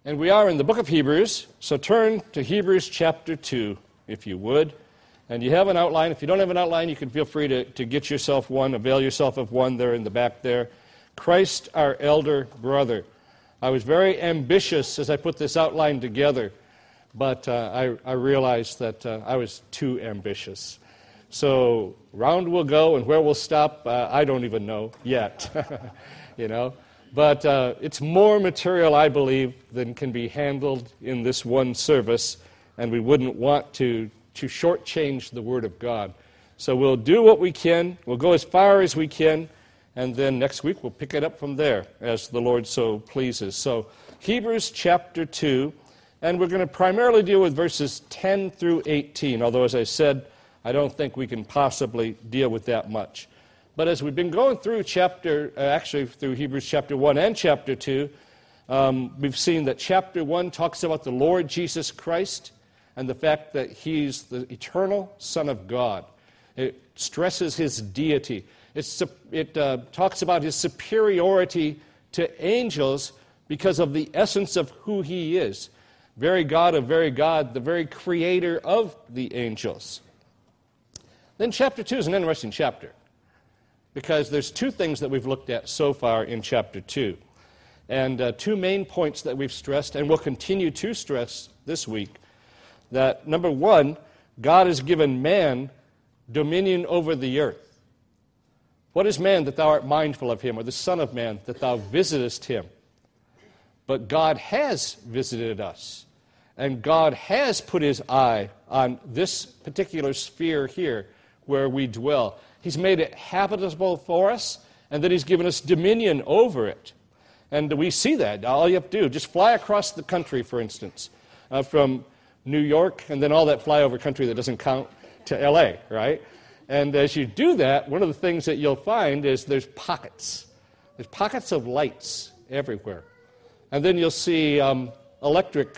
And we are in the book of Hebrews, so turn to Hebrews chapter 2, if you would. And you have an outline. If you don't have an outline, you can feel free to get yourself one, avail yourself of one there in the back there. Christ, our elder brother. I was very ambitious as I put this outline together, but I realized that I was too ambitious. So round we'll go, and where we'll stop, I don't even know yet, But it's more material, I believe, than can be handled in this one service, and we wouldn't want to shortchange the Word of God. So we'll do what we can, we'll go as far as we can, and then next week we'll pick it up from there, as the Lord so pleases. So Hebrews chapter 2, and we're going to primarily deal with verses 10 through 18, although, as I said, I don't think we can possibly deal with that much. But as we've been going through through Hebrews chapter 1 and chapter 2, we've seen that chapter 1 talks about the Lord Jesus Christ and the fact that He's the eternal Son of God. It stresses His deity. It talks about His superiority to angels because of the essence of who He is. Very God of very God, the very creator of the angels. Then chapter 2 is an interesting chapter, because there's two things that we've looked at so far in chapter 2. And two main points that we've stressed, and will continue to stress this week, that number one, God has given man dominion over the earth. What is man that thou art mindful of him, or the Son of Man that thou visitest him? But God has visited us, and God has put His eye on this particular sphere here where we dwell. He's made it habitable for us, and then He's given us dominion over it. And we see that. All you have to do, just fly across the country, for instance, from New York, and then all that flyover country that doesn't count, to L.A., right? And as you do that, one of the things that you'll find is there's pockets. There's pockets of lights everywhere. And then you'll see electric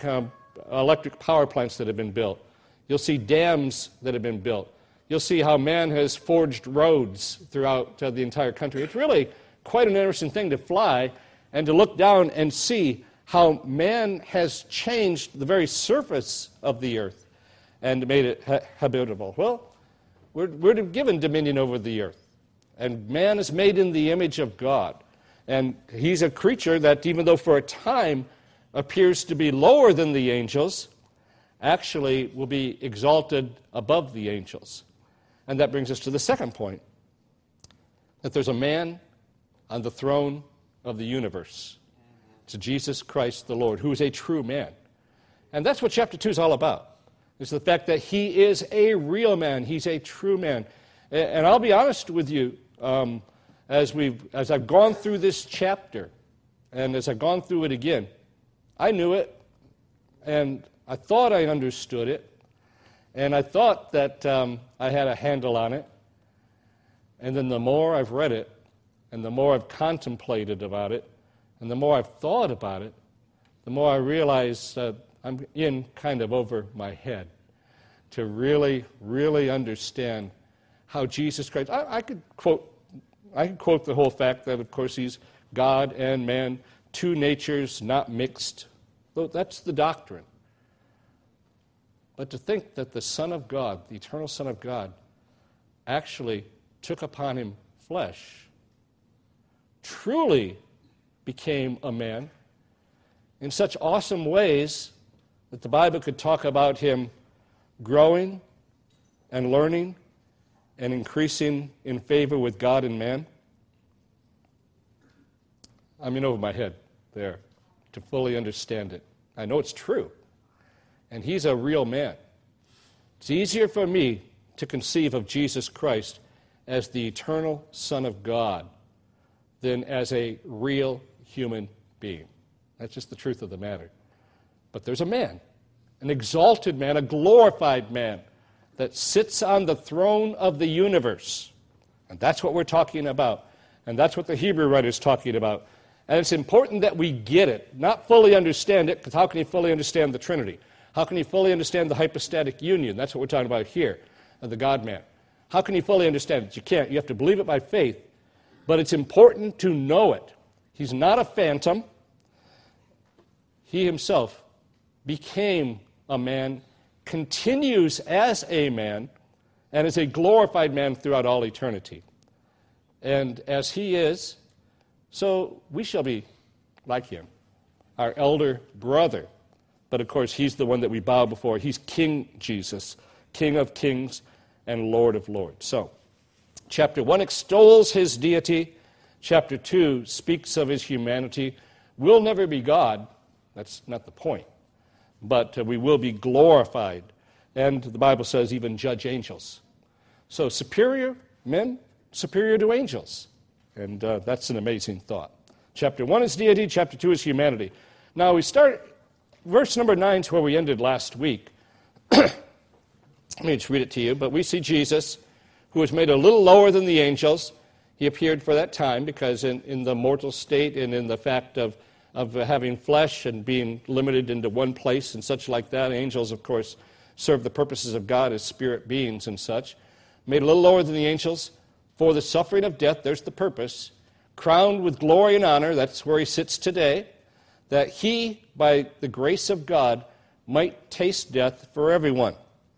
power plants that have been built. You'll see dams that have been built. You'll see how man has forged roads throughout the entire country. It's really quite an interesting thing to fly and to look down and see how man has changed the very surface of the earth and made it habitable. Well, we're given dominion over the earth, and man is made in the image of God. And he's a creature that, even though for a time appears to be lower than the angels, actually will be exalted above the angels. And that brings us to the second point, that there's a man on the throne of the universe. It's Jesus Christ the Lord, who is a true man. And that's what chapter 2 is all about. It's the fact that He is a real man. He's a true man. And I'll be honest with you, as I've gone through this chapter, and as I've gone through it again, I knew it, and I thought I understood it, and I thought that I had a handle on it. And then the more I've read it, and the more I've contemplated about it, and the more I've thought about it, the more I realize that I'm in kind of over my head to really, really understand how Jesus Christ. I could quote the whole fact that, of course, He's God and man, two natures not mixed. That's the doctrine. But to think that the Son of God, the eternal Son of God, actually took upon Him flesh, truly became a man in such awesome ways that the Bible could talk about Him growing and learning and increasing in favor with God and man. I'm in over my head there to fully understand it. I know it's true. And He's a real man. It's easier for me to conceive of Jesus Christ as the eternal Son of God than as a real human being. That's just the truth of the matter. But there's a man, an exalted man, a glorified man that sits on the throne of the universe. And that's what we're talking about. And that's what the Hebrew writer is talking about. And it's important that we get it, not fully understand it, because how can you fully understand the Trinity? How can you fully understand the hypostatic union? That's what we're talking about here, of the God-man. How can you fully understand it? You can't. You have to believe it by faith. But it's important to know it. He's not a phantom. he himself became a man, continues as a man, and is a glorified man throughout all eternity. And as he is, so we shall be like him, our elder brother. But of course, he's the one that we bow before. He's King Jesus, King of kings and Lord of lords. So, chapter 1 extols his deity. Chapter 2 speaks of his humanity. We'll never be God. That's not the point. But we will be glorified. And the Bible says even judge angels. So superior men, superior to angels. And that's an amazing thought. Chapter 1 is deity. Chapter 2 is humanity. Now we start, verse number 9 is where we ended last week. Let me just read it to you. But we see Jesus, who was made a little lower than the angels. He appeared for that time because in the mortal state and in the fact of having flesh and being limited into one place and such like that, angels, of course, serve the purposes of God as spirit beings and such. Made a little lower than the angels for the suffering of death, there's the purpose, crowned with glory and honor, that's where he sits today, that he, by the grace of God, might taste death for everyone.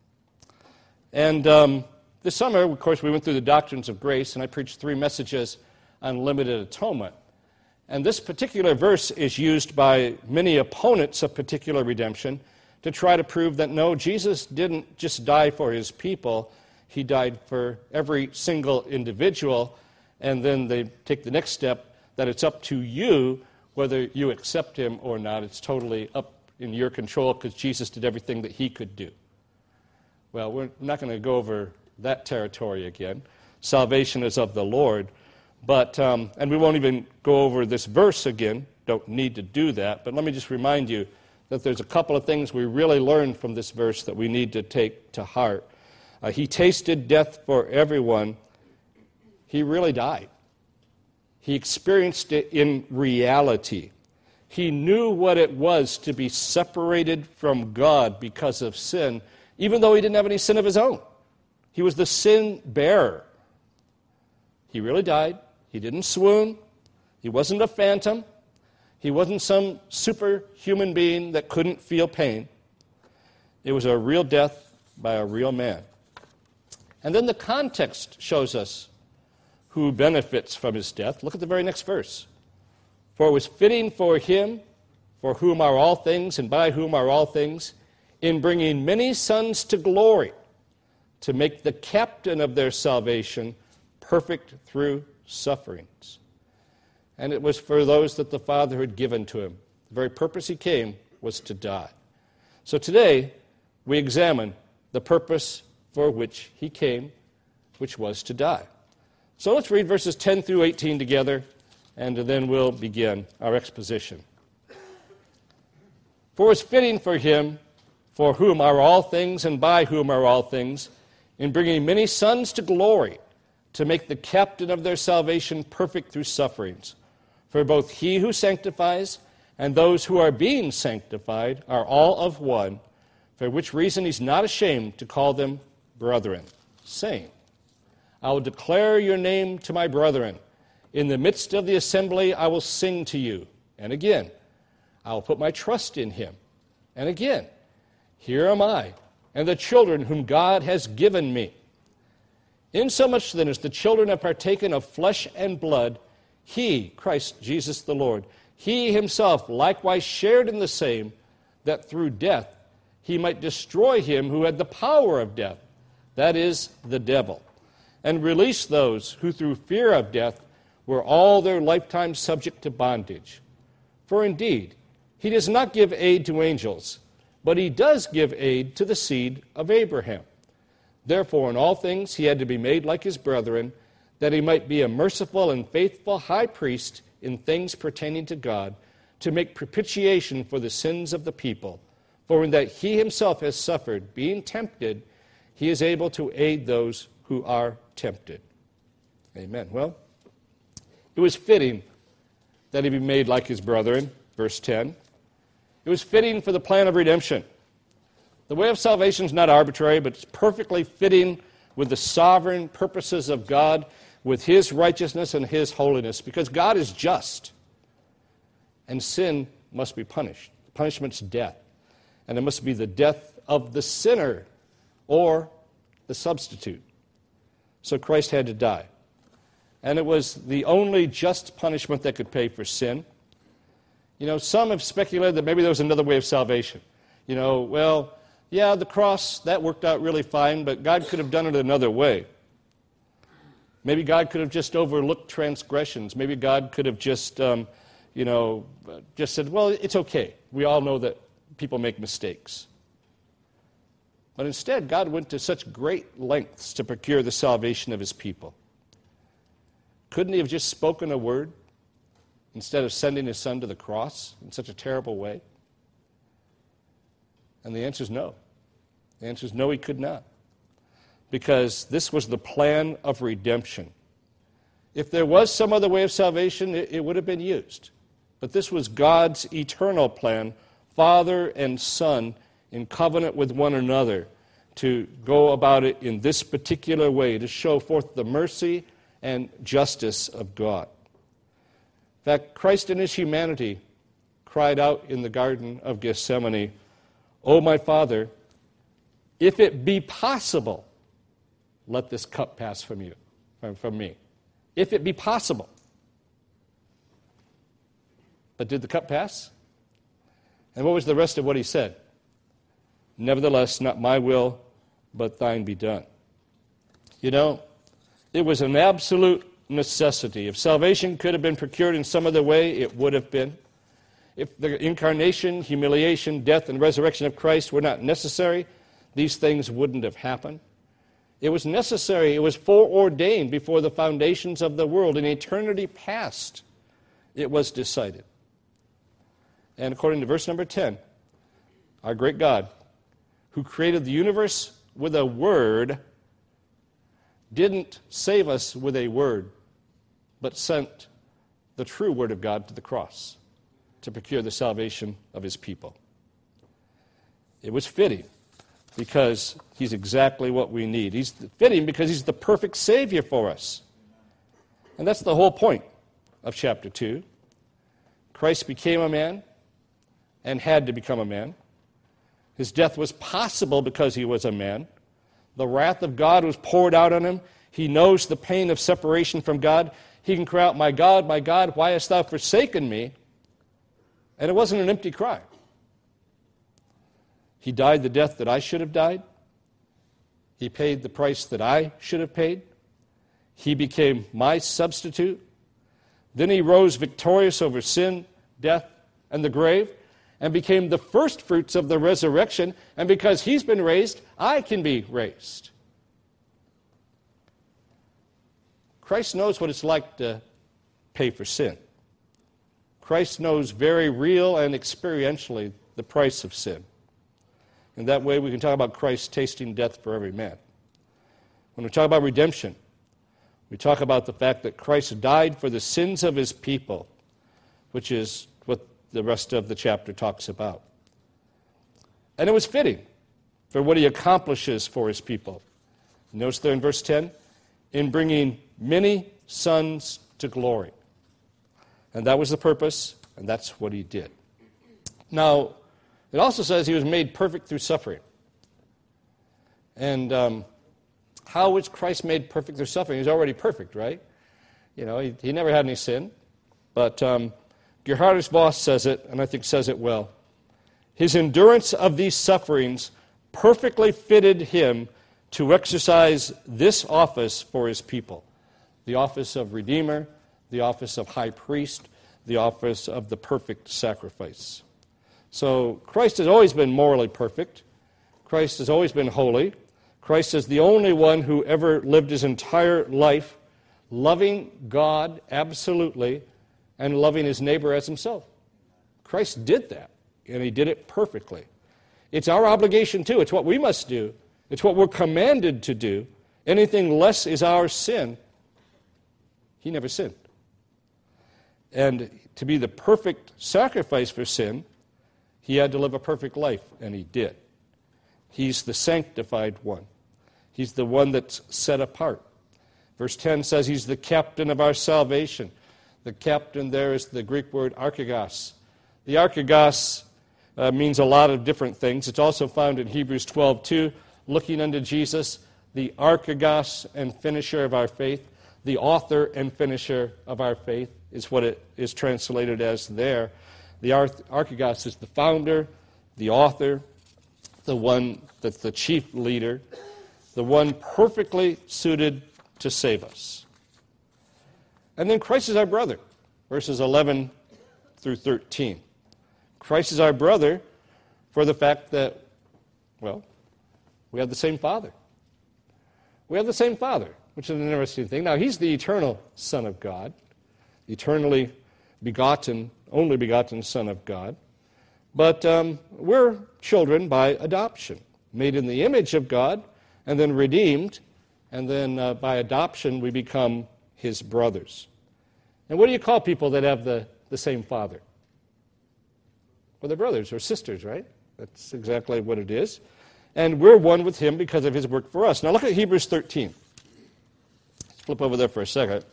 And this summer, of course, we went through the doctrines of grace, and I preached 3 messages on limited atonement. And this particular verse is used by many opponents of particular redemption to try to prove that, no, Jesus didn't just die for his people, he died for every single individual, and then they take the next step that it's up to you whether you accept him or not. It's totally up in your control because Jesus did everything that he could do. Well, we're not going to go over that territory again. Salvation is of the Lord. But, and we won't even go over this verse again, don't need to do that, but let me just remind you that there's a couple of things we really learn from this verse that we need to take to heart. He tasted death for everyone. He really died. He experienced it in reality. He knew what it was to be separated from God because of sin, even though he didn't have any sin of his own. He was the sin bearer. He really died. He didn't swoon. He wasn't a phantom. He wasn't some superhuman being that couldn't feel pain. It was a real death by a real man. And then the context shows us who benefits from his death. Look at the very next verse. For it was fitting for him, for whom are all things and by whom are all things, in bringing many sons to glory, to make the captain of their salvation perfect through sufferings. And it was for those that the Father had given to him. The very purpose he came was to die. So today, we examine the purpose for which he came, which was to die. So let's read verses 10 through 18 together, and then we'll begin our exposition. For it was fitting for him, for whom are all things and by whom are all things, in bringing many sons to glory, to make the captain of their salvation perfect through sufferings. For both he who sanctifies and those who are being sanctified are all of one, for which reason he's not ashamed to call them brethren, saying, I will declare your name to my brethren. In the midst of the assembly I will sing to you. And again, I will put my trust in him. And again, here am I, and the children whom God has given me. Insomuch then as the children have partaken of flesh and blood, he, Christ Jesus the Lord, he himself likewise shared in the same, that through death he might destroy him who had the power of death, that is, the devil, and release those who through fear of death were all their lifetime subject to bondage. For indeed, he does not give aid to angels, but he does give aid to the seed of Abraham. Therefore, in all things he had to be made like his brethren, that he might be a merciful and faithful high priest in things pertaining to God, to make propitiation for the sins of the people. For in that he himself has suffered, being tempted, he is able to aid those who are tempted. Amen. Well, it was fitting that he be made like his brethren, verse 10. It was fitting for the plan of redemption. The way of salvation is not arbitrary, but it's perfectly fitting with the sovereign purposes of God, with his righteousness and his holiness, because God is just, and sin must be punished. punishment's death. And it must be the death of the sinner or the substitute. So Christ had to die. And it was the only just punishment that could pay for sin. You know, some have speculated that maybe there was another way of salvation. You know, well, yeah, the cross, that worked out really fine, but God could have done it another way. Maybe God could have just overlooked transgressions. Maybe God could have just, just said, well, it's okay. We all know that people make mistakes. But instead, God went to such great lengths to procure the salvation of his people. Couldn't he have just spoken a word instead of sending his son to the cross in such a terrible way? And the answer is no. The answer is no, he could not. Because this was the plan of redemption. If there was some other way of salvation, it would have been used. But this was God's eternal plan, Father and Son, in covenant with one another, to go about it in this particular way, to show forth the mercy and justice of God. In fact, Christ in his humanity cried out in the Garden of Gethsemane, "O my Father, if it be possible, let this cup pass from me. If it be possible." But did the cup pass? And what was the rest of what he said? "Nevertheless, not my will, but thine be done." You know, it was an absolute necessity. If salvation could have been procured in some other way, it would have been. If the incarnation, humiliation, death, and resurrection of Christ were not necessary, these things wouldn't have happened. It was necessary. It was foreordained before the foundations of the world. In eternity past, it was decided. And according to verse number 10, our great God, who created the universe with a word, didn't save us with a word, but sent the true word of God to the cross to procure the salvation of his people. It was fitting because he's exactly what we need. He's fitting because he's the perfect Savior for us. And that's the whole point of chapter 2. Christ became a man and had to become a man. His death was possible because he was a man. The wrath of God was poured out on him. He knows the pain of separation from God. He can cry out, my God, why hast thou forsaken me?" And it wasn't an empty cry. He died the death that I should have died. He paid the price that I should have paid. He became my substitute. Then he rose victorious over sin, death, and the grave, and became the first fruits of the resurrection. And because he's been raised, I can be raised. Christ knows what it's like to pay for sin. Christ knows very real and experientially the price of sin. In that way, we can talk about Christ tasting death for every man. When we talk about redemption, we talk about the fact that Christ died for the sins of his people, which is what the rest of the chapter talks about. And it was fitting for what he accomplishes for his people. Notice there in verse 10, in bringing many sons to glory. And that was the purpose, and that's what he did. Now, it also says he was made perfect through suffering. And how was Christ made perfect through suffering? He was already perfect, right? You know, he never had any sin. But Gerhardus Voss says it, and I think says it well. His endurance of these sufferings perfectly fitted him to exercise this office for his people. The office of Redeemer, the office of High Priest, the office of the perfect sacrifice. So Christ has always been morally perfect. Christ has always been holy. Christ is the only one who ever lived his entire life loving God absolutely and loving his neighbor as himself. Christ did that, and he did it perfectly. It's our obligation too. It's what we must do. It's what we're commanded to do. Anything less is our sin. He never sinned. And to be the perfect sacrifice for sin, he had to live a perfect life, and he did. He's the sanctified one. He's the one that's set apart. Verse 10 says he's the captain of our salvation. The captain there is the Greek word archegos. The archegos means a lot of different things. It's also found in Hebrews 12:2, looking unto Jesus, the archegos and finisher of our faith, the author and finisher of our faith is what it is translated as there. The archegos is the founder, the author, the one that's the chief leader, the one perfectly suited to save us. And then Christ is our brother, verses 11 through 13. Christ is our brother for the fact that, well, we have the same Father. We have the same Father, which is an interesting thing. Now, he's the eternal Son of God, eternally begotten, only begotten Son of God. But we're children by adoption, made in the image of God, and then redeemed, and then by adoption we become his brothers. And what do you call people that have the same Father? Well, they're brothers or sisters, right? That's exactly what it is. And we're one with him because of his work for us. Now look at Hebrews 13. Let's flip over there for a second.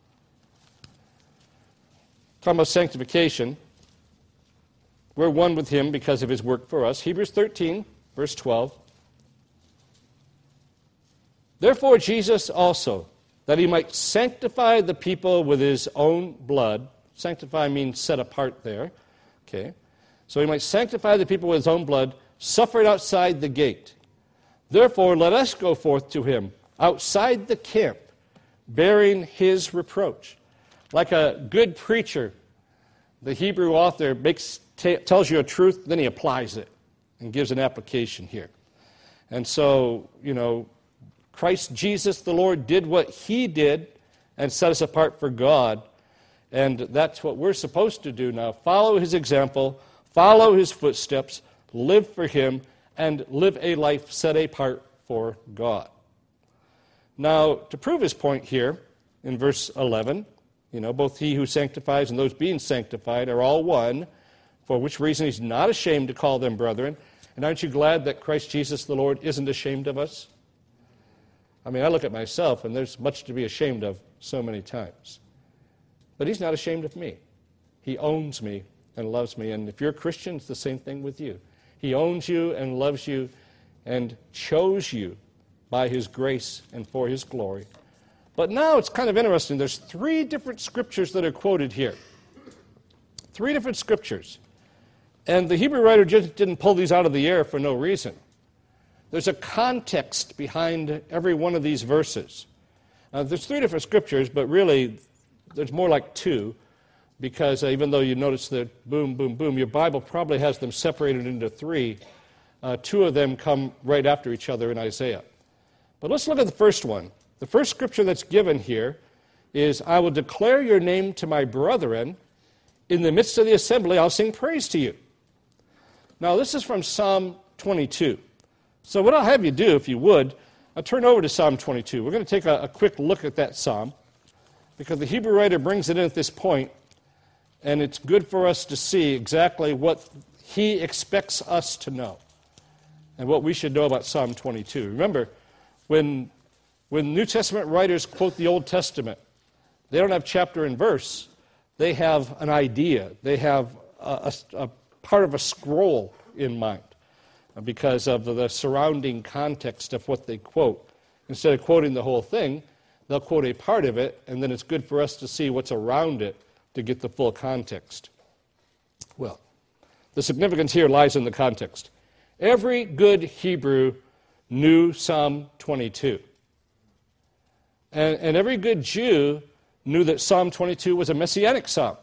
Talking about sanctification. We're one with him because of his work for us. Hebrews 13, verse 12. Therefore Jesus also, that he might sanctify the people with his own blood. Sanctify means set apart there. Okay. So he might sanctify the people with his own blood, suffered outside the gate. Therefore let us go forth to him outside the camp, bearing his reproach. Like a good preacher, the Hebrew author tells you a truth, then he applies it and gives an application here. And so, Christ Jesus the Lord did what he did and set us apart for God. And that's what we're supposed to do now. Follow his example, follow his footsteps, live for him, and live a life set apart for God. Now, to prove his point here, in verse 11, both he who sanctifies and those being sanctified are all one, for which reason he's not ashamed to call them brethren. And aren't you glad that Christ Jesus the Lord isn't ashamed of us? I mean, I look at myself, and there's much to be ashamed of so many times. But he's not ashamed of me. He owns me and loves me. And if you're a Christian, it's the same thing with you. He owns you and loves you and chose you by his grace and for his glory. But now it's kind of interesting. There's 3 different scriptures that are quoted here. 3 different scriptures. And the Hebrew writer just didn't pull these out of the air for no reason. There's a context behind every one of these verses. There's 3 different scriptures, but really there's more like 2, because even though you notice that boom, boom, boom, your Bible probably has them separated into 3. 2 of them come right after each other in Isaiah. But let's look at the first one. The first scripture that's given here is, I will declare your name to my brethren. In the midst of the assembly, I'll sing praise to you. Now, this is from Psalm 22. So what I'll have you do, if you would, I'll turn over to Psalm 22. We're going to take a quick look at that psalm, because the Hebrew writer brings it in at this point, and it's good for us to see exactly what he expects us to know and what we should know about Psalm 22. Remember, when New Testament writers quote the Old Testament, they don't have chapter and verse. They have an idea. They have a part of a scroll in mind because of the surrounding context of what they quote. Instead of quoting the whole thing, they'll quote a part of it, and then it's good for us to see what's around it to get the full context. Well, the significance here lies in the context. Every good Hebrew knew Psalm 22. And every good Jew knew that Psalm 22 was a messianic psalm.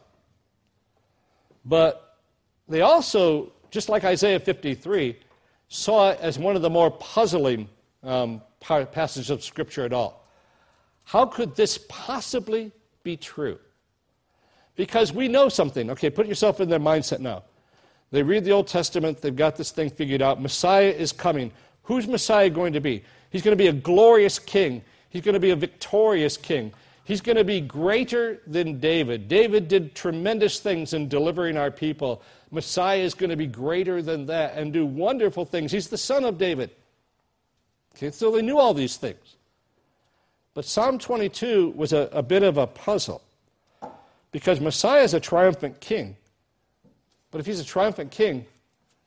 But they also, just like Isaiah 53, saw it as one of the more puzzling passages of Scripture at all. How could this possibly be true? Because we know something. Okay, put yourself in their mindset now. They read the Old Testament, they've got this thing figured out. Messiah is coming. Who's Messiah going to be? He's going to be a glorious king. He's going to be a victorious king. He's going to be greater than David. David did tremendous things in delivering our people. Messiah is going to be greater than that and do wonderful things. He's the son of David. Okay, so they knew all these things. But Psalm 22 was a bit of a puzzle, because Messiah is a triumphant king. But if he's a triumphant king,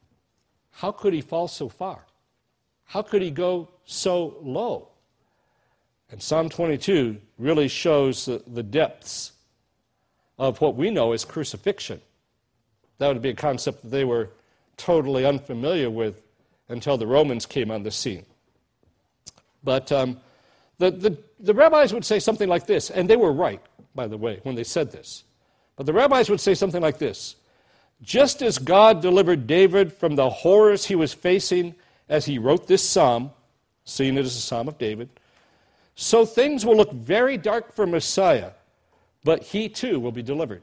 how could he fall so far? How could he go so low? And Psalm 22 really shows the depths of what we know as crucifixion. That would be a concept that they were totally unfamiliar with until the Romans came on the scene. But the rabbis would say something like this, and they were right, by the way, when they said this. But the rabbis would say something like this: just as God delivered David from the horrors he was facing as he wrote this psalm, seeing it as a psalm of David, so things will look very dark for Messiah, but he too will be delivered.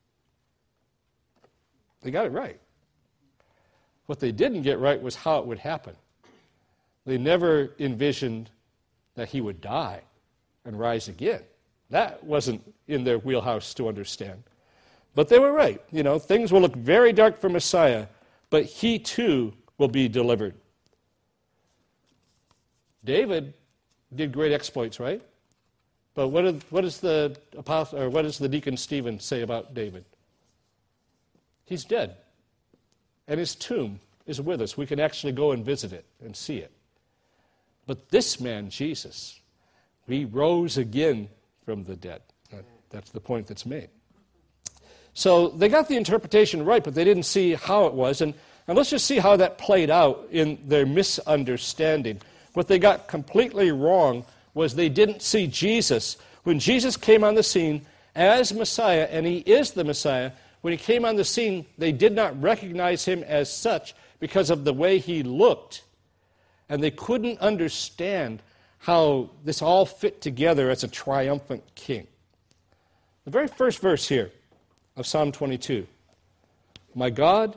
They got it right. What they didn't get right was how it would happen. They never envisioned that he would die and rise again. That wasn't in their wheelhouse to understand. But they were right. Things will look very dark for Messiah, but he too will be delivered. David did great exploits, right? But what does the deacon Stephen say about David? He's dead. And his tomb is with us. We can actually go and visit it and see it. But this man, Jesus, he rose again from the dead. That's the point that's made. So they got the interpretation right, but they didn't see how it was. And let's just see how that played out in their misunderstanding. What they got completely wrong was they didn't see Jesus. When Jesus came on the scene as Messiah, and he is the Messiah, when he came on the scene, they did not recognize him as such because of the way he looked. And they couldn't understand how this all fit together as a triumphant king. The very first verse here of Psalm 22. My God,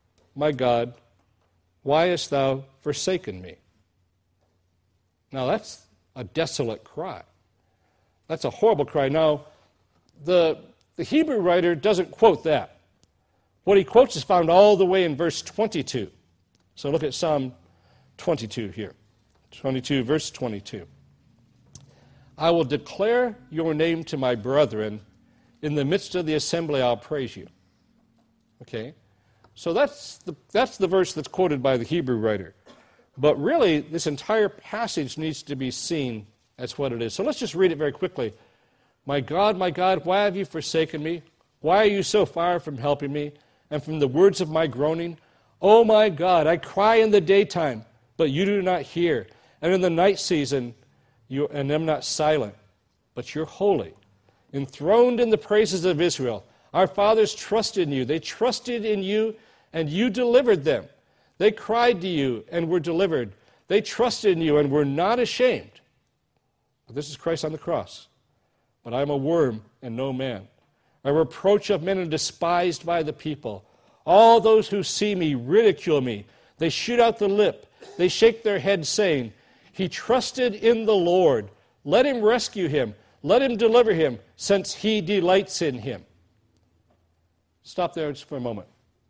why hast thou forsaken me? Now that's a desolate cry. That's a horrible cry. Now, the Hebrew writer doesn't quote that. What he quotes is found all the way in verse 22. So look at Psalm 22 here. 22, verse 22. I will declare your name to my brethren. In the midst of the assembly, I'll praise you. Okay? So that's the verse that's quoted by the Hebrew writer. But really, this entire passage needs to be seen as what it is. So let's just read it very quickly. My God, why have you forsaken me? Why are you so far from helping me and from the words of my groaning? Oh my God, I cry in the daytime, but you do not hear. And in the night season, and am not silent, but you're holy. Enthroned in the praises of Israel. Our fathers trusted in you. They trusted in you, and you delivered them. They cried to you and were delivered. They trusted in you and were not ashamed. But this is Christ on the cross. But I am a worm and no man, a reproach of men and despised by the people. All those who see me ridicule me. They shoot out the lip. They shake their heads, saying, he trusted in the Lord. Let him rescue him. Let him deliver him, since he delights in him. Stop there just for a moment.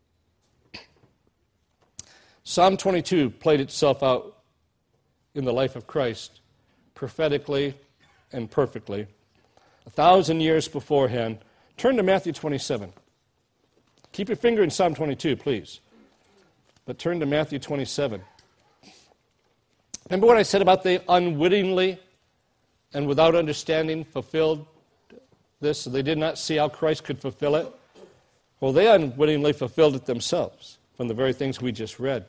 Psalm 22 played itself out in the life of Christ prophetically and perfectly 1,000 years beforehand. Turn to Matthew 27. Keep your finger in Psalm 22, please. But turn to Matthew 27. Remember what I said about they unwittingly and without understanding fulfilled this? So they did not see how Christ could fulfill it. Well, they unwittingly fulfilled it themselves from the very things we just read.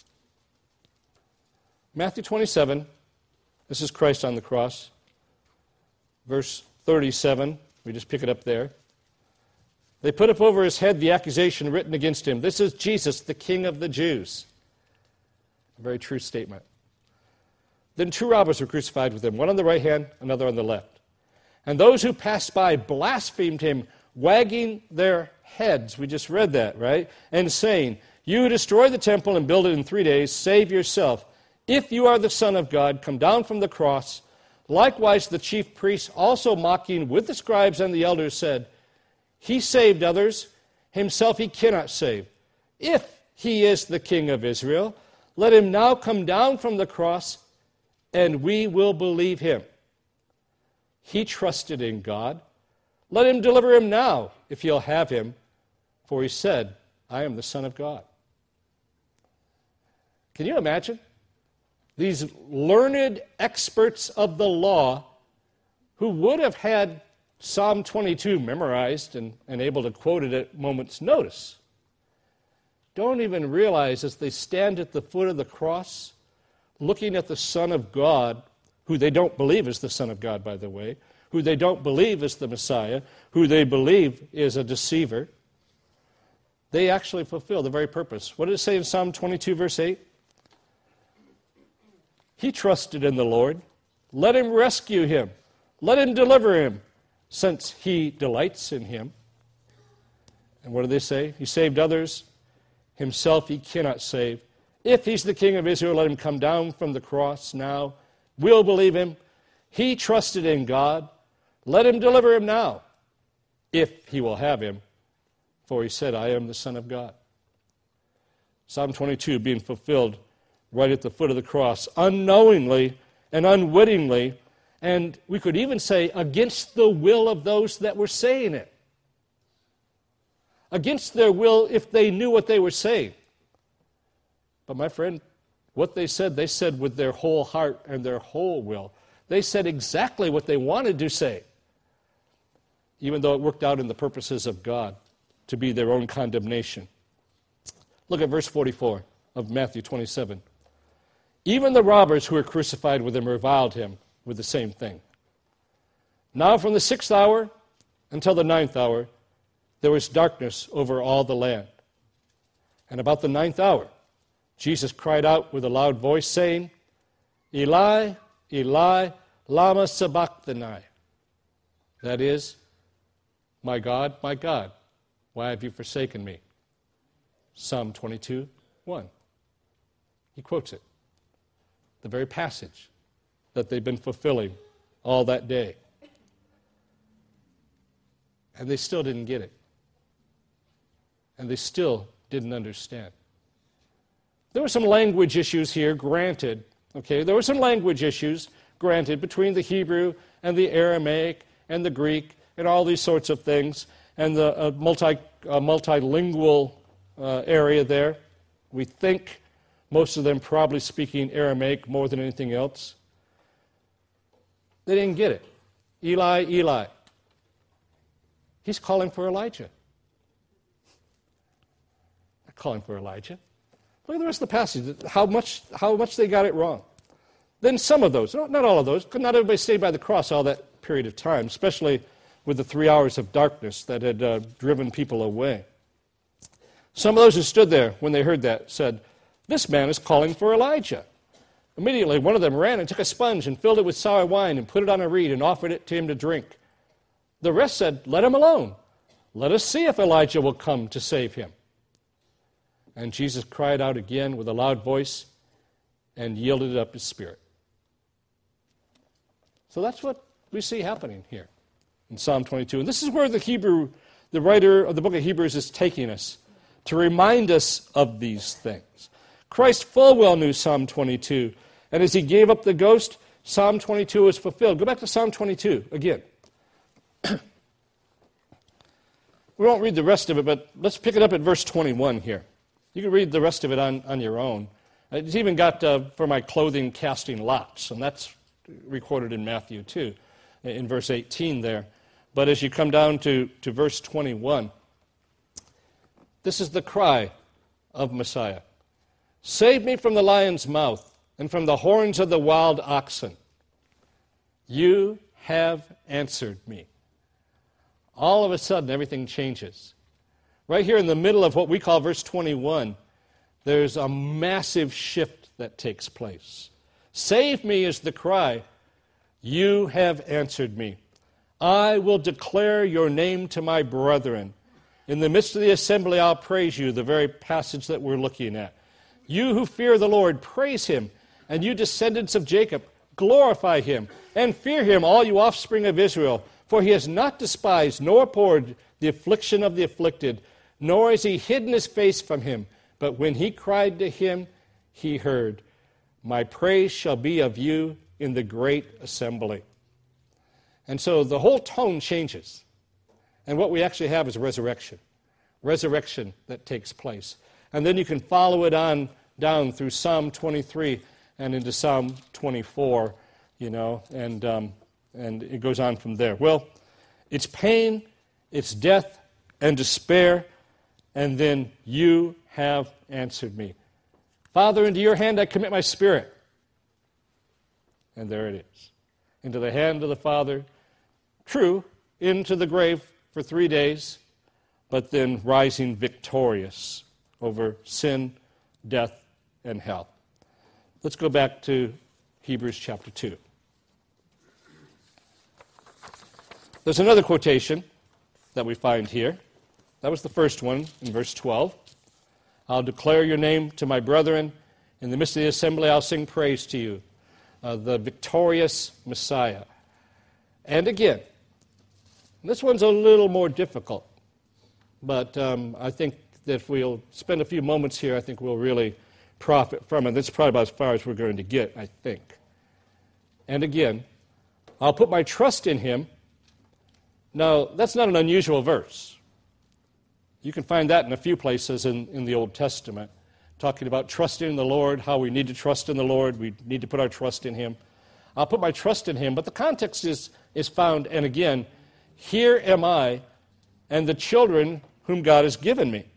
Matthew 27, this is Christ on the cross. Verse 37, we just pick it up there. They put up over his head the accusation written against him. This is Jesus, the King of the Jews. A very true statement. Then 2 robbers were crucified with him, one on the right hand, another on the left. And those who passed by blasphemed him, wagging their heads. We just read that, right? And saying, you who destroy the temple and build it in 3 days, save yourself. If you are the Son of God, come down from the cross. Likewise, the chief priests, also mocking with the scribes and the elders, said, he saved others, himself he cannot save. If he is the King of Israel, let him now come down from the cross, and we will believe him. He trusted in God. Let him deliver him now, if he'll have him, for he said, I am the Son of God. Can you imagine? These learned experts of the law who would have had Psalm 22 memorized and able to quote it at a moment's notice don't even realize as they stand at the foot of the cross, looking at the Son of God, who they don't believe is the Son of God, by the way, who they don't believe is the Messiah, who they believe is a deceiver, they actually fulfill the very purpose. What did it say in Psalm 22, verse 8? He trusted in the Lord. Let him rescue him. Let him deliver him, since he delights in him. And what do they say? He saved others. Himself he cannot save. If he's the King of Israel, let him come down from the cross now. We'll believe him. He trusted in God. Let him deliver him now, if he will have him. For he said, I am the Son of God. Psalm 22 being fulfilled right at the foot of the cross, unknowingly and unwittingly, and we could even say against the will of those that were saying it. Against their will if they knew what they were saying. But my friend, what they said with their whole heart and their whole will. They said exactly what they wanted to say, even though it worked out in the purposes of God to be their own condemnation. Look at verse 44 of Matthew 27. Even the robbers who were crucified with him reviled him with the same thing. Now from the 6th hour until the 9th hour, there was darkness over all the land. And about the 9th hour, Jesus cried out with a loud voice, saying, Eli, Eli, lama sabachthani. That is, my God, why have you forsaken me? Psalm 22, 1. He quotes it. The very passage that they've been fulfilling all that day. And they still didn't get it. And they still didn't understand. There were some language issues here, granted. Okay, there were some language issues, granted, between the Hebrew and the Aramaic and the Greek and all these sorts of things, and the multilingual area there. We think most of them probably speaking Aramaic more than anything else. They didn't get it. Eli, Eli. He's calling for Elijah. Not calling for Elijah. Look at the rest of the passage, how much they got it wrong. Then some of those, not all of those, not everybody stayed by the cross all that period of time, especially with the 3 hours of darkness that had driven people away. Some of those who stood there when they heard that said, this man is calling for Elijah. Immediately, one of them ran and took a sponge and filled it with sour wine and put it on a reed and offered it to him to drink. The rest said, let him alone. Let us see if Elijah will come to save him. And Jesus cried out again with a loud voice and yielded up his spirit. So that's what we see happening here in Psalm 22. And this is where the writer of the book of Hebrews is taking us to remind us of these things. Christ full well knew Psalm 22. And as he gave up the ghost, Psalm 22 was fulfilled. Go back to Psalm 22 again. We won't read the rest of it, but let's pick it up at verse 21 here. You can read the rest of it on your own. It's even got, for my clothing, casting lots, and that's recorded in Matthew too, in verse 18 there. But as you come down to verse 21, this is the cry of Messiah. Save me from the lion's mouth and from the horns of the wild oxen. You have answered me. All of a sudden, everything changes. Right here in the middle of what we call verse 21, there's a massive shift that takes place. Save me is the cry. You have answered me. I will declare your name to my brethren. In the midst of the assembly, I'll praise you, the very passage that we're looking at. You who fear the Lord, praise him. And you descendants of Jacob, glorify him. And fear him, all you offspring of Israel. For he has not despised nor abhorred the affliction of the afflicted, nor has he hidden his face from him. But when he cried to him, he heard. My praise shall be of you in the great assembly. And so the whole tone changes. And what we actually have is resurrection. Resurrection that takes place. And then you can follow it on down through Psalm 23 and into Psalm 24, and it goes on from there. Well, it's pain, it's death and despair, and then you have answered me. Father, into your hand I commit my spirit. And there it is. Into the hand of the Father, true, into the grave for 3 days, but then rising victorious over sin, death, and hell. Let's go back to Hebrews chapter 2. There's another quotation that we find here. That was the first one in verse 12. I'll declare your name to my brethren. In the midst of the assembly, I'll sing praise to you, the victorious Messiah. And again, this one's a little more difficult, but I think that if we'll spend a few moments here, I think we'll really profit from it. That's probably about as far as we're going to get, I think. And again, I'll put my trust in him. Now, that's not an unusual verse. You can find that in a few places in the Old Testament, talking about trusting in the Lord, how we need to trust in the Lord, we need to put our trust in him. I'll put my trust in him, but the context is found, and again, here am I and the children whom God has given me.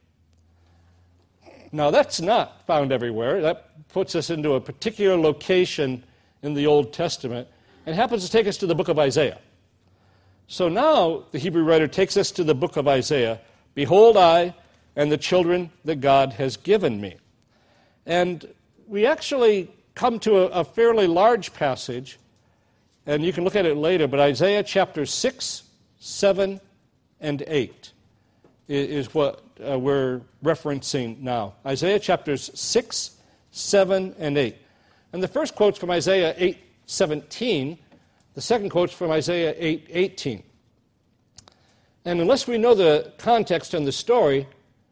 Now, that's not found everywhere. That puts us into a particular location in the Old Testament and happens to take us to the book of Isaiah. So now the Hebrew writer takes us to the book of Isaiah. Behold, I and the children that God has given me. And we actually come to a fairly large passage, and you can look at it later, but Isaiah chapter 6, 7, and 8 is what we're referencing now. Isaiah chapters 6, 7, and 8. And the first quote's from Isaiah 8:17. The second quote's from Isaiah 8:18. And unless we know the context and the story,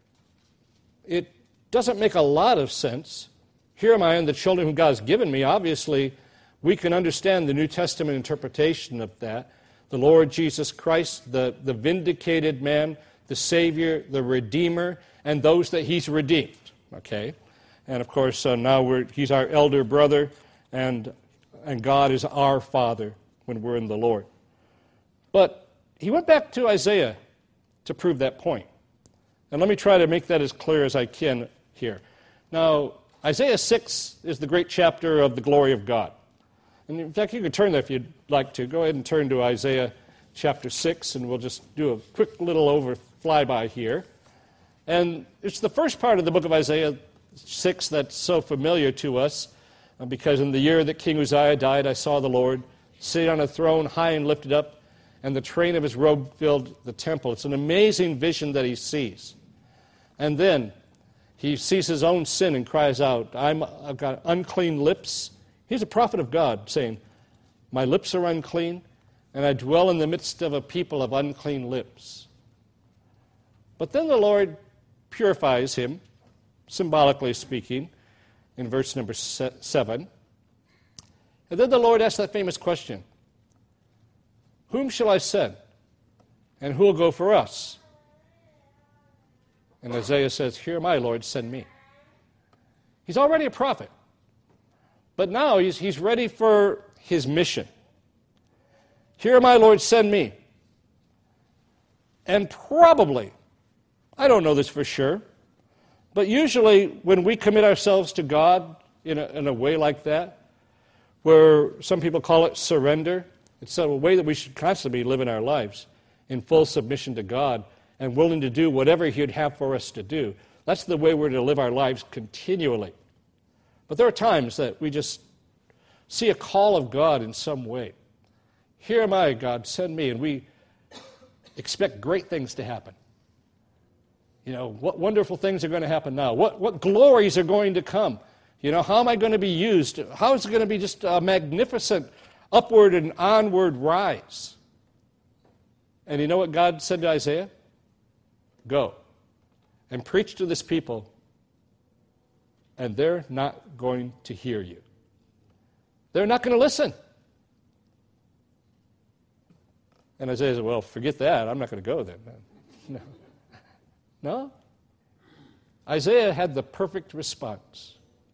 it doesn't make a lot of sense. Here am I and the children whom God has given me. Obviously, we can understand the New Testament interpretation of that. The Lord Jesus Christ, the vindicated man, the Savior, the Redeemer, and those that he's redeemed. Okay? And of course, now he's our elder brother, and God is our Father when we're in the Lord. But he went back to Isaiah to prove that point. And let me try to make that as clear as I can here. Now, Isaiah 6 is the great chapter of the glory of God. And in fact, you can turn there if you'd like to. Go ahead and turn to Isaiah chapter 6, and we'll just do a quick little flyby here. And it's the first part of the book of Isaiah 6 that's so familiar to us, because in the year that King Uzziah died, I saw the Lord sitting on a throne high and lifted up, and the train of his robe filled the temple. It's an amazing vision that he sees. And then he sees his own sin and cries out, I've got unclean lips. He's a prophet of God saying, my lips are unclean, and I dwell in the midst of a people of unclean lips. But then the Lord purifies him, symbolically speaking, in verse number 7. And then the Lord asks that famous question, whom shall I send? And who will go for us? And Isaiah says, here am I, Lord, send me. He's already a prophet. But now he's ready for his mission. Here am I, Lord, send me. And probably, I don't know this for sure, but usually when we commit ourselves to God in a way like that, where some people call it surrender, it's a way that we should constantly be living our lives in full submission to God and willing to do whatever he would have for us to do. That's the way we're to live our lives continually. But there are times that we just see a call of God in some way. Here am I, God, send me. And we expect great things to happen. You know, what wonderful things are going to happen now? What glories are going to come? You know, how am I going to be used? How is it going to be just a magnificent upward and onward rise? And you know what God said to Isaiah? Go and preach to this people, and they're not going to hear you. They're not going to listen. And Isaiah said, well, forget that. I'm not going to go then. No. Isaiah had the perfect response.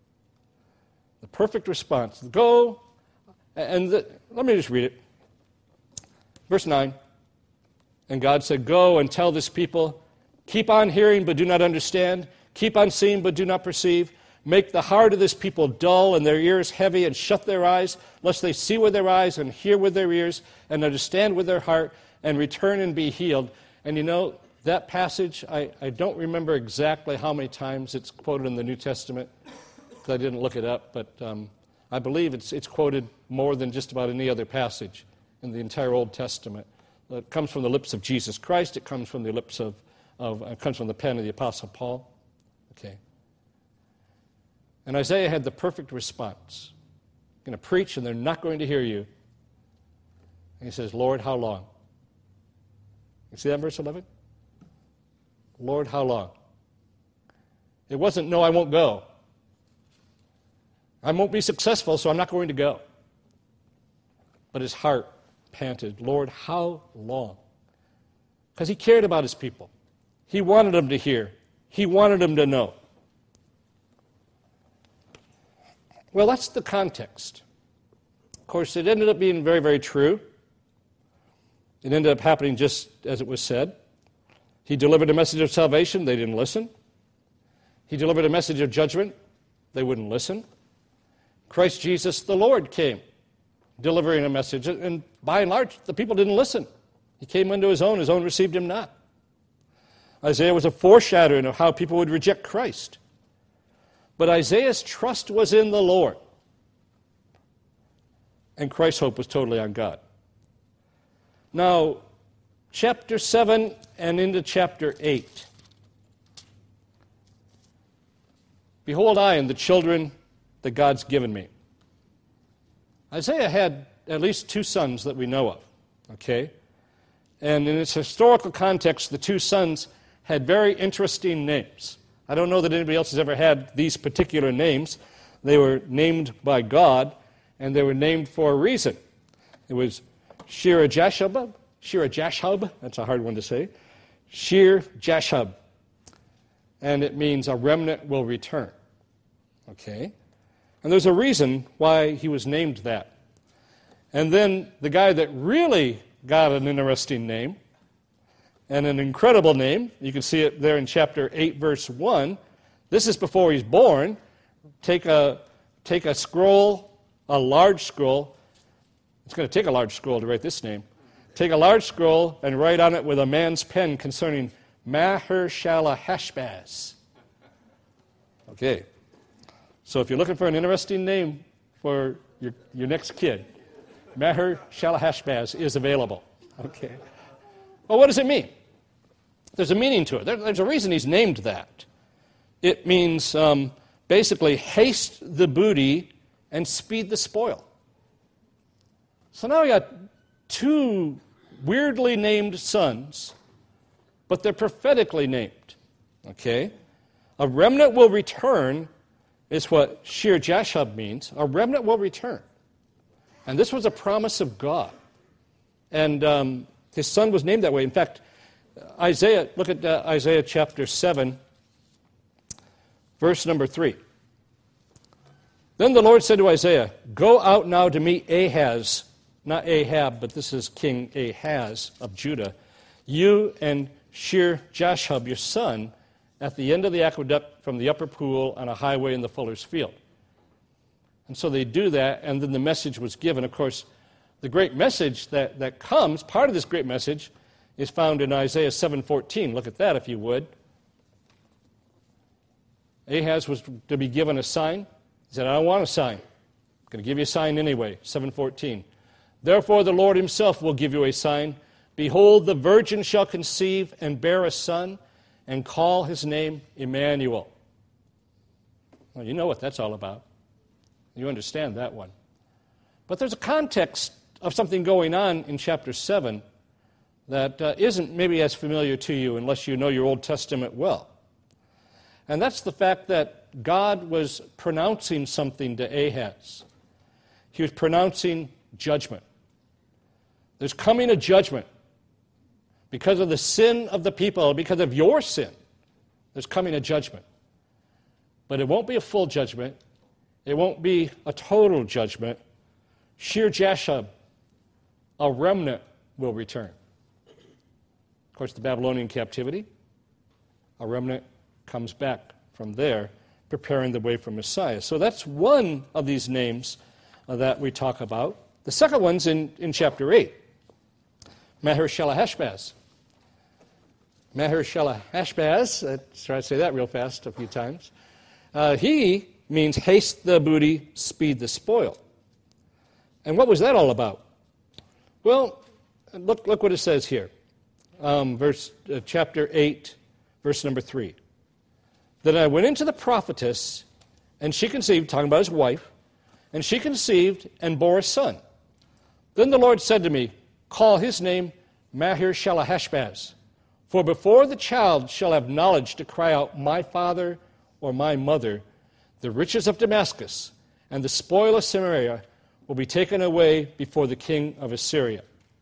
The perfect response. Go, let me just read it. Verse 9. And God said, go and tell this people, keep on hearing but do not understand, keep on seeing but do not perceive. Make the heart of this people dull and their ears heavy, and shut their eyes, lest they see with their eyes and hear with their ears and understand with their heart and return and be healed. And you know, that passage, I don't remember exactly how many times it's quoted in the New Testament, because I didn't look it up, but I believe it's quoted more than just about any other passage in the entire Old Testament. It comes from the lips of Jesus Christ. It comes from the lips it comes from the pen of the Apostle Paul. Okay. And Isaiah had the perfect response. You're going to preach and they're not going to hear you. And he says, Lord, how long? You see that in verse 11? Lord, how long? It wasn't, no, I won't go. I won't be successful, so I'm not going to go. But his heart panted, Lord, how long? Because he cared about his people. He wanted them to hear. He wanted them to know. Well, that's the context. Of course, it ended up being very, very true. It ended up happening just as it was said. He delivered a message of salvation. They didn't listen. He delivered a message of judgment. They wouldn't listen. Christ Jesus, the Lord, came, delivering a message. And by and large, the people didn't listen. He came unto his own received him not. Isaiah was a foreshadowing of how people would reject Christ. But Isaiah's trust was in the Lord. And Christ's hope was totally on God. Now, chapter 7 and into chapter 8. Behold, I and the children that God's given me. Isaiah had at least two sons that we know of. Okay? And in its historical context, the two sons had very interesting names. I don't know that anybody else has ever had these particular names. They were named by God, and they were named for a reason. It was Shear-Jashub, that's a hard one to say, Shear-Jashub, and it means a remnant will return. Okay? And there's a reason why he was named that. And then the guy that really got an interesting name, and an incredible name, you can see it there in chapter 8, verse 1. This is before he's born. Take a scroll, a large scroll. It's going to take a large scroll to write this name. Take a large scroll and write on it with a man's pen concerning Maher-Shalal-Hash-Baz. Okay. So if you're looking for an interesting name for your next kid, Maher-Shalal-Hash-Baz is available. Okay. Well, what does it mean? There's a meaning to it. There's a reason he's named that. It means basically haste the booty and speed the spoil. So now we got two weirdly named sons, but they're prophetically named. Okay? A remnant will return is what Shear-Jashub means. A remnant will return. And this was a promise of God. And his son was named that way. In fact, Isaiah, look at Isaiah chapter 7, verse number 3. Then the Lord said to Isaiah, go out now to meet Ahaz, not Ahab, but this is King Ahaz of Judah, you and Shear-Jashub, your son, at the end of the aqueduct from the upper pool on a highway in the fuller's field. And so they do that, and then the message was given. Of course, the great message that comes, part of this great message, is found in Isaiah 7:14. Look at that, if you would. Ahaz was to be given a sign. He said, I don't want a sign. I'm going to give you a sign anyway. 7:14. Therefore the Lord himself will give you a sign. Behold, the virgin shall conceive and bear a son, and call his name Emmanuel. Well, you know what that's all about. You understand that one. But there's a context of something going on in chapter 7 that isn't maybe as familiar to you unless you know your Old Testament well. And that's the fact that God was pronouncing something to Ahaz. He was pronouncing judgment. There's coming a judgment. Because of the sin of the people, because of your sin, there's coming a judgment. But it won't be a full judgment. It won't be a total judgment. Shir Jashub, a remnant, will return. Of course, the Babylonian captivity, a remnant comes back from there, preparing the way for Messiah. So that's one of these names that we talk about. The second one's in chapter 8, Maher-shalal-hash-baz. Maher-shalal-hash-baz, let's try to say that real fast a few times. He means haste the booty, speed the spoil. And what was that all about? Well, look what it says here. Chapter 8, verse number 3. Then I went into the prophetess, and she conceived, talking about his wife, and she conceived and bore a son. Then the Lord said to me, call his name Maher-shalal-hash-baz, for before the child shall have knowledge to cry out, my father or my mother, the riches of Damascus and the spoil of Samaria will be taken away before the king of Assyria.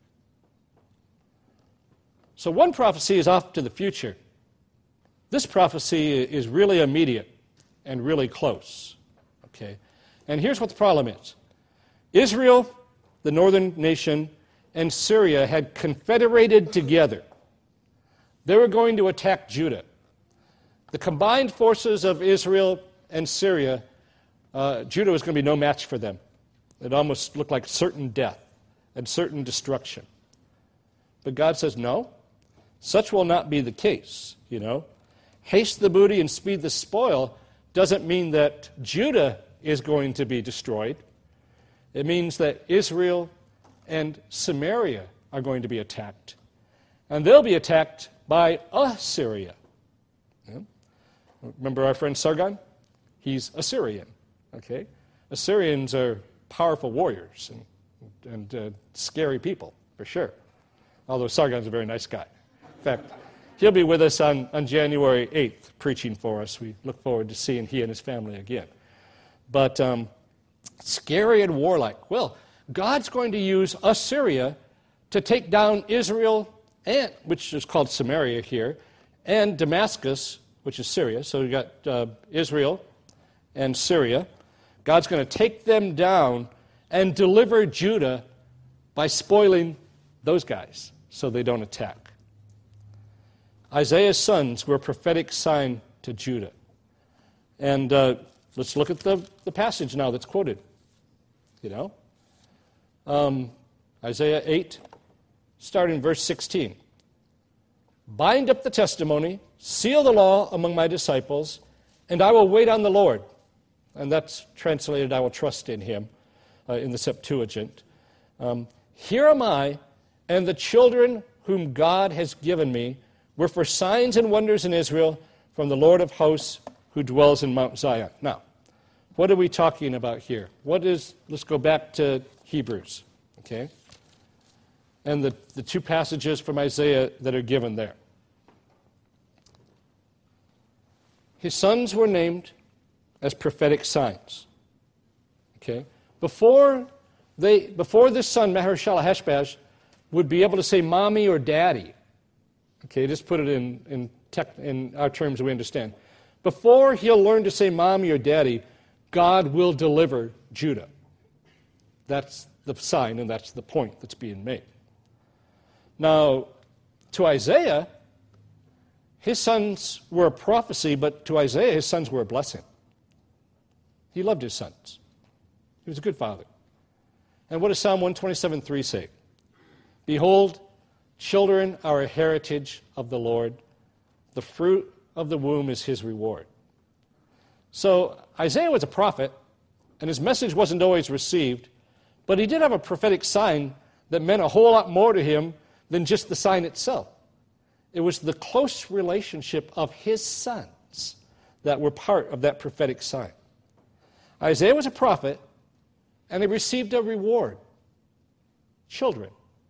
So one prophecy is off to the future. This prophecy is really immediate and really close. Okay? And here's what the problem is. Israel, the northern nation, and Syria had confederated together. They were going to attack Judah. The combined forces of Israel and Syria, Judah was going to be no match for them. It almost looked like certain death and certain destruction. But God says, no, such will not be the case, Haste the booty and speed the spoil doesn't mean that Judah is going to be destroyed. It means that Israel and Samaria are going to be attacked. And they'll be attacked by Assyria. Remember our friend Sargon? He's Assyrian. Okay? Assyrians are powerful warriors and scary people, for sure. Although Sargon's a very nice guy. In fact, he'll be with us on January 8th preaching for us. We look forward to seeing he and his family again. But scary and warlike. Well, God's going to use Assyria to take down Israel, which is called Samaria here, and Damascus, which is Syria. So you've got Israel and Syria. God's going to take them down and deliver Judah by spoiling those guys so they don't attack. Isaiah's sons were a prophetic sign to Judah. And let's look at the passage now that's quoted. Isaiah 8, starting in verse 16. Bind up the testimony, seal the law among my disciples, and I will wait on the Lord. And that's translated, I will trust in him, in the Septuagint. Here am I, and the children whom God has given me were for signs and wonders in Israel from the Lord of hosts who dwells in Mount Zion. Now, what are we talking about here? Let's go back to Hebrews, okay? And the two passages from Isaiah that are given there. His sons were named as prophetic signs. Okay? Before this son, Maher-shalal-hash-baz, would be able to say mommy or daddy, okay, just put it in our terms we understand. Before he'll learn to say mommy or daddy, God will deliver Judah. That's the sign, and that's the point that's being made. Now, to Isaiah, his sons were a prophecy, but to Isaiah, his sons were a blessing. He loved his sons. He was a good father. And what does Psalm 127:3 say? Behold, children are a heritage of the Lord. The fruit of the womb is his reward. So Isaiah was a prophet, and his message wasn't always received, but he did have a prophetic sign that meant a whole lot more to him than just the sign itself. It was the close relationship of his sons that were part of that prophetic sign. Isaiah was a prophet, and he received a reward. Children.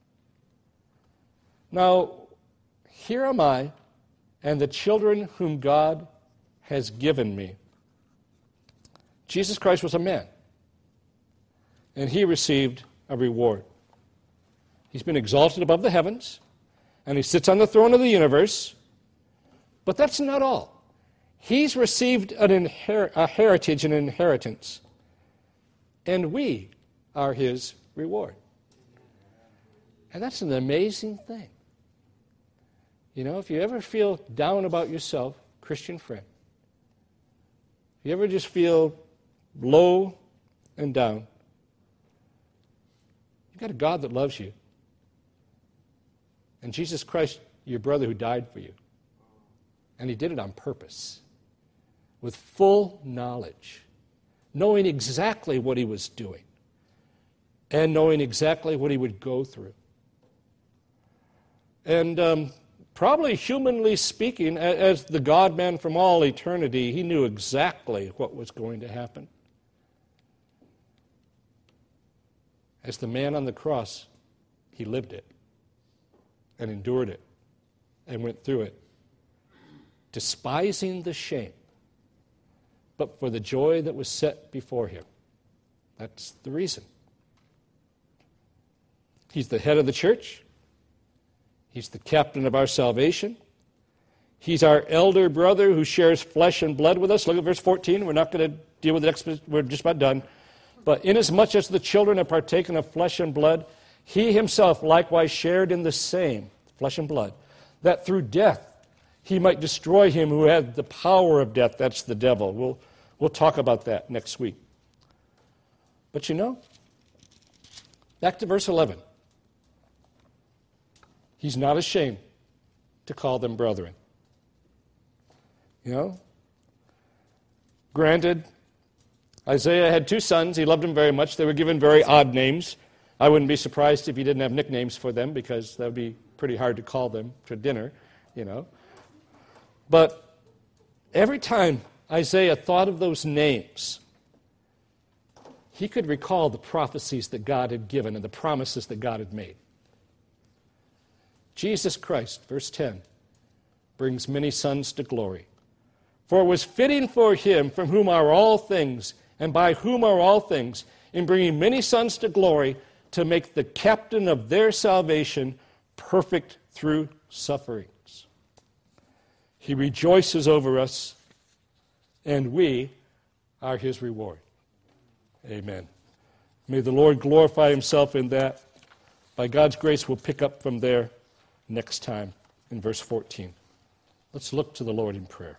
Now, here am I, and the children whom God has given me. Jesus Christ was a man, and he received a reward. He's been exalted above the heavens, and he sits on the throne of the universe, but that's not all. He's received a heritage and an inheritance. and we are his reward. And that's an amazing thing. You know, if you ever feel down about yourself, Christian friend, if you ever just feel low and down, you've got a God that loves you. And Jesus Christ, your brother who died for you. And he did it on purpose, with full knowledge, knowing exactly what he was doing, and knowing exactly what he would go through. And probably humanly speaking, as the God-man from all eternity, he knew exactly what was going to happen. As the man on the cross, he lived it and endured it and went through it, despising the shame, but for the joy that was set before him. That's the reason. He's the head of the church. He's the captain of our salvation. He's our elder brother who shares flesh and blood with us. Look at verse 14. We're not going to deal with it. We're just about done. But inasmuch as the children have partaken of flesh and blood, he himself likewise shared in the same, flesh and blood, that through death he might destroy him who had the power of death. That's the devil. We'll talk about that next week. But you know, back to verse 11. He's not ashamed to call them brethren. You know? Granted, Isaiah had 2 sons. He loved them very much. They were given very odd names. I wouldn't be surprised if he didn't have nicknames for them, because that would be pretty hard to call them for dinner, you know. But every time Isaiah thought of those names, he could recall the prophecies that God had given and the promises that God had made. Jesus Christ, verse 10, brings many sons to glory. For it was fitting for him, from whom are all things, and by whom are all things, in bringing many sons to glory, to make the captain of their salvation perfect through sufferings. He rejoices over us, and we are his reward. Amen. May the Lord glorify himself in that. By God's grace, we'll pick up from there next time in verse 14. Let's look to the Lord in prayer.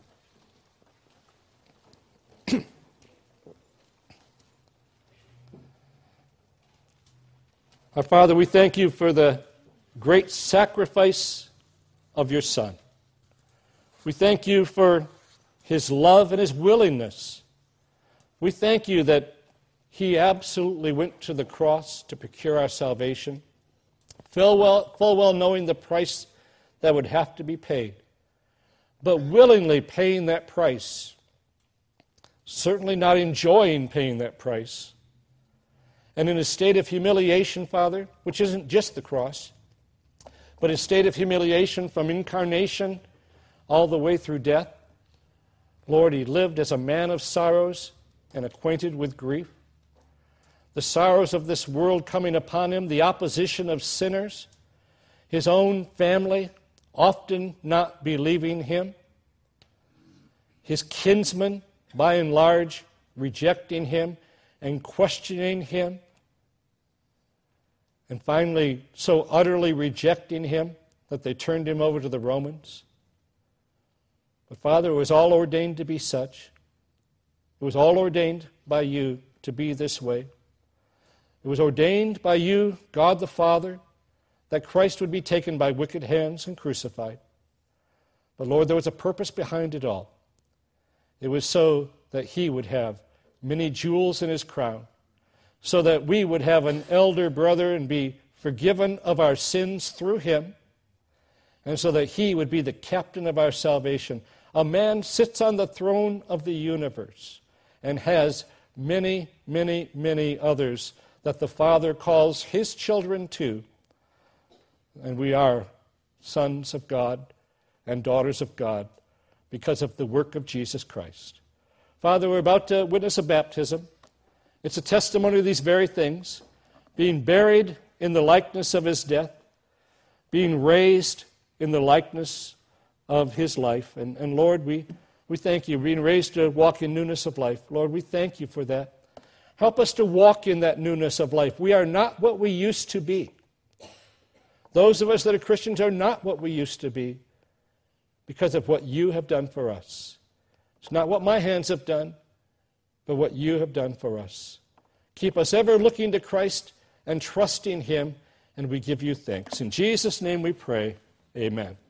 Our Father, we thank you for the great sacrifice of your Son. We thank you for his love and his willingness. We thank you that he absolutely went to the cross to procure our salvation, full well knowing the price that would have to be paid, but willingly paying that price, certainly not enjoying paying that price, and in a state of humiliation, Father, which isn't just the cross, but a state of humiliation from incarnation all the way through death. Lord, he lived as a man of sorrows and acquainted with grief. The sorrows of this world coming upon him, the opposition of sinners, his own family often not believing him, his kinsmen, by and large, rejecting him and questioning him, and finally so utterly rejecting him that they turned him over to the Romans. But Father, it was all ordained to be such. It was all ordained by you to be this way. It was ordained by you, God the Father, that Christ would be taken by wicked hands and crucified. But Lord, there was a purpose behind it all. It was so that he would have many jewels in his crown, so that we would have an elder brother and be forgiven of our sins through him, and so that he would be the captain of our salvation. A man sits on the throne of the universe and has many, many, many others that the Father calls his children to, and we are sons of God and daughters of God because of the work of Jesus Christ. Father, we're about to witness a baptism. It's a testimony of these very things, being buried in the likeness of his death, being raised in the likeness of his life. And Lord, we thank you, being raised to walk in newness of life. Lord, we thank you for that. Help us to walk in that newness of life. We are not what we used to be. Those of us that are Christians are not what we used to be because of what you have done for us. It's not what my hands have done, but what you have done for us. Keep us ever looking to Christ and trusting him, and we give you thanks. In Jesus' name we pray, amen.